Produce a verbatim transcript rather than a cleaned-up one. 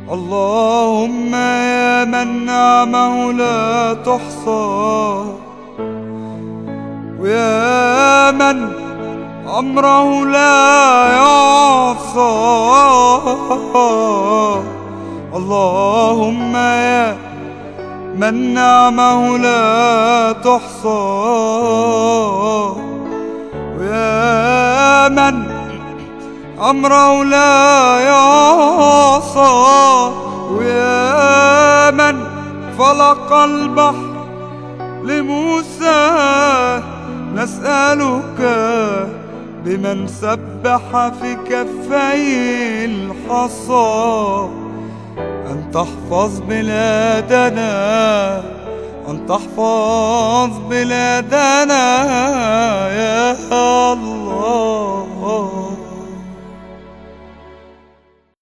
اللهم يا من نعمه لا تحصى، ويا من أمره لا يعصى. اللهم يا من نعمه لا تحصى، ويا من أمره لا يعصى، ويا من فلق البحر لموسى، نسألك بمن سبح في كفي الحصى أن تحفظ بلادنا، أن تحفظ بلادنا يا الله.